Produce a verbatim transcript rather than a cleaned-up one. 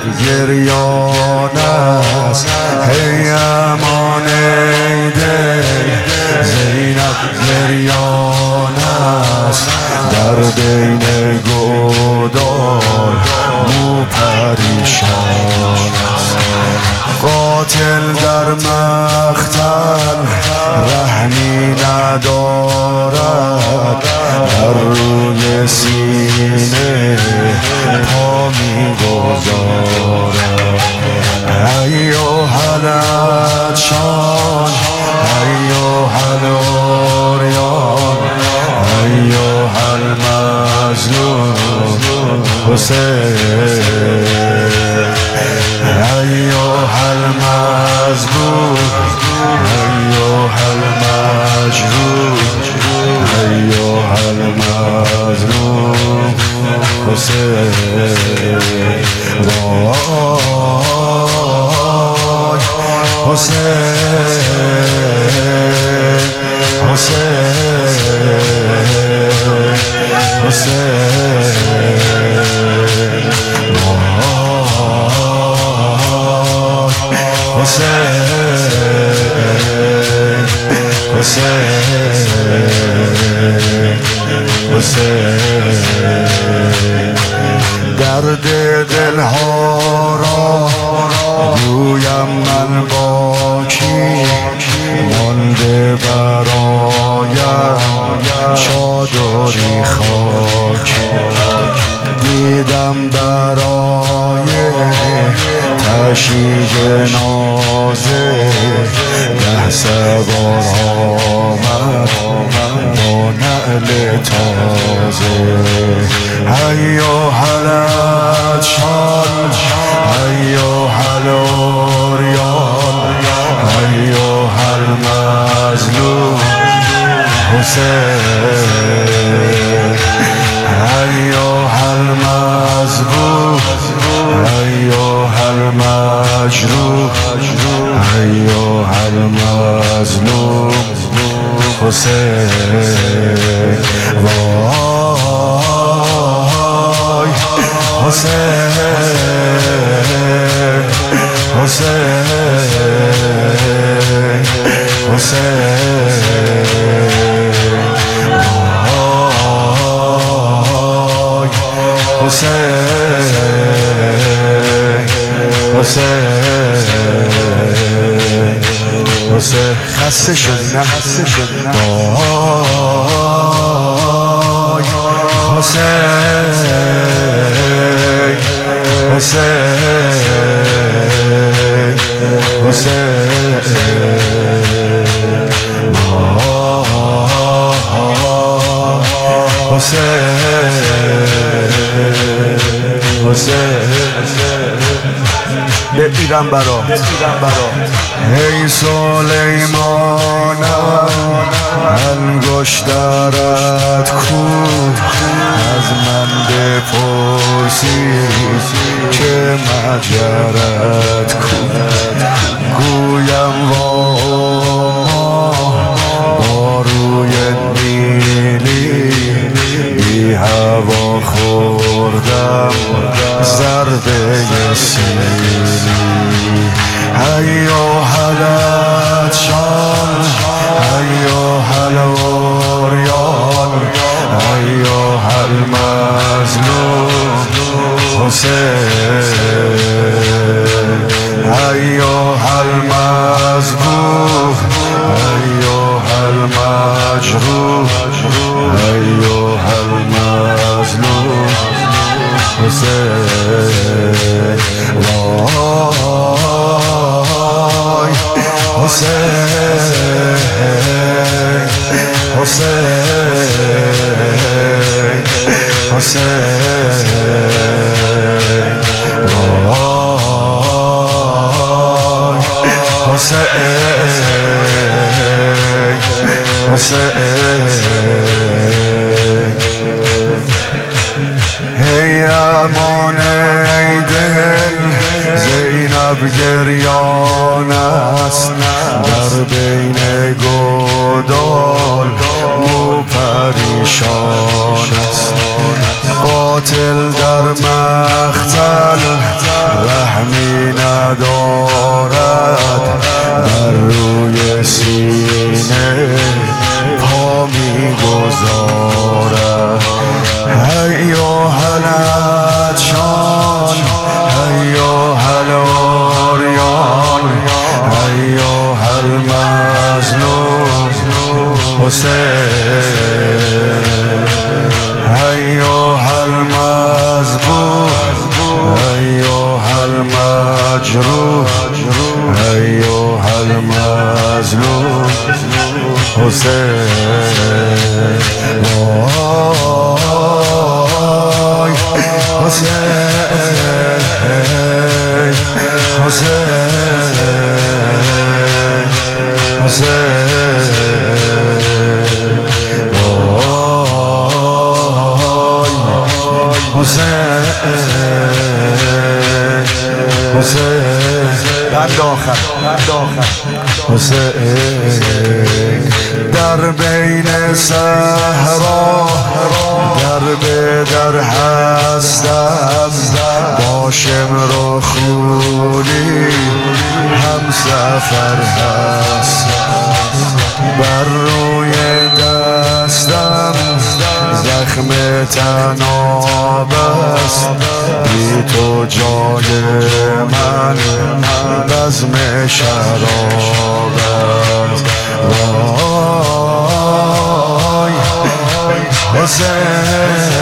گریان است. هی امان ای دل زینب گریان است. در بین گودال مو پریشان است. قاتل در مقتل رحمی ندارد. در روی سینه پا می گذارد. ایها العطشان ایها العریان ایها المظلوم حسین. ایها المظلوم ایها المجروح ایها المظلوم حسین. وای حسین حسین حسین. حسین حسین حسین. درد دلها را گویم من با کی مانده برایم چادری خاکی. دیدم برای تشییع جنازه ده سوار آمد با نعل تازه. ایها العطشان ایها العریان ایها المظلوم حسین. ایها المذبوح ایها المجروح ایها المظلوم حسین. وای حسین حسین حسین. وای حسین حسین حسین. خسته شدی نه خسته شدی نه. وای حسین حسین حسین. حسین حسین. بپیرم برا ای سلیمانم انگشترت کو از من بپرسی که مجرت کو. گویم وا با روی نیلی بی هوا خوردم ضربه سیلی. ایها العطشان ایها العریان ایها المظلوم حسین. ایها المذبوح ایها المجروح ایها المظلوم حسین. وای حسین حسین حسین. وای حسین حسین. هی امان ای دل زینب گریان است. در بین گودال مو پریشان است. قاتل در مقتل حسین وای حسین حسین حسین حسین حسین بند آخر بند آخر حسین در بین صحرا در به در هستم با شمر و خونی هم سفر هستم بر روی دستم زخم تناب است بی تو جای من بزم شراب است وای حسین